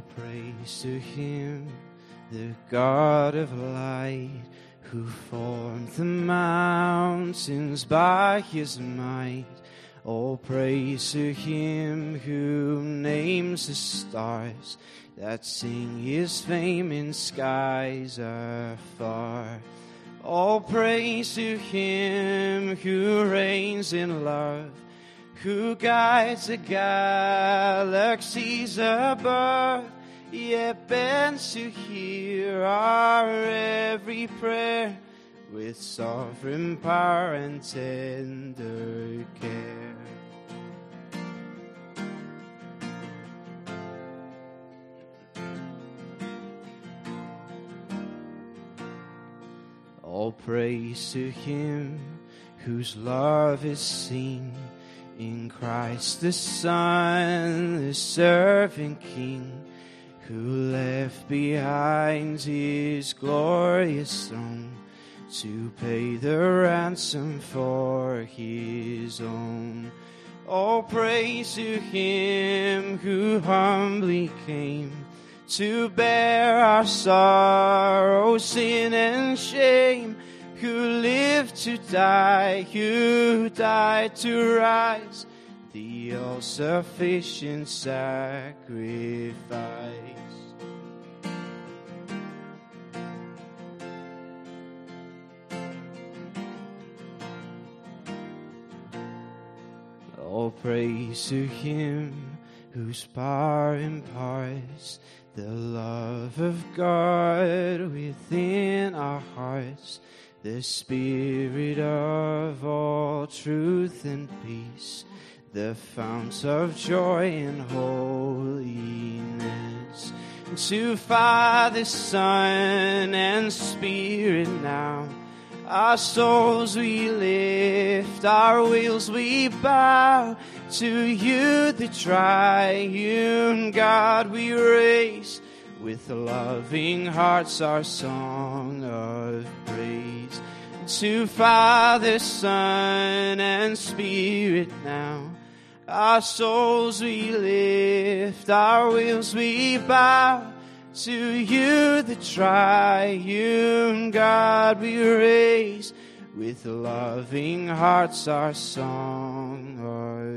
praise to him, the God of light, who formed the mountains by his might. All praise to him who names the stars, that sing his fame in skies afar. All praise to him who reigns in love, who guides the galaxies above, yet bends to hear our every prayer, with sovereign power and tender care. All praise to him whose love is seen in Christ the Son, the servant King, who left behind his glorious throne to pay the ransom for his own. All praise to him who humbly came to bear our sorrow, sin, and shame, who lived to die, who died to rise, the all-sufficient sacrifice. All praise to him whose power imparts the love of God within our hearts, the Spirit of all truth and peace, the fount of joy and holiness. To Father, Son, and Spirit now, our souls we lift, our wills we bow. To you, the triune God, we raise, with loving hearts our song of praise. To Father, Son, and Spirit now, our souls we lift, our wills we bow. To you, the triune God, we raise, with loving hearts our song of